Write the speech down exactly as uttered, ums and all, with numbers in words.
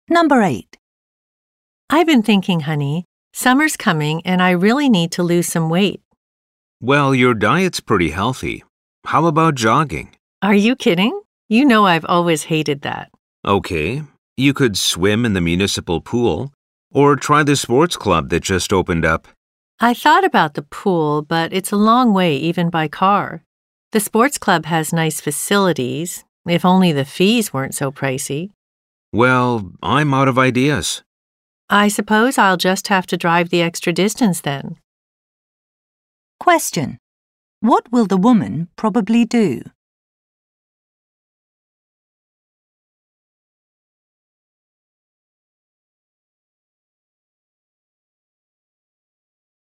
Number eight. I've been thinking, honey, summer's coming and I really need to lose some weight. Well, your diet's pretty healthy. How about jogging? Are you kidding? You know I've always hated that. Okay, you could swim in the municipal pool or try the sports club that just opened up. I thought about the pool, but it's a long way even by car. The sports club has nice facilities, if only the fees weren't so pricey. Well, I'm out of ideas. I suppose I'll just have to drive the extra distance then. Question. What will the woman probably do?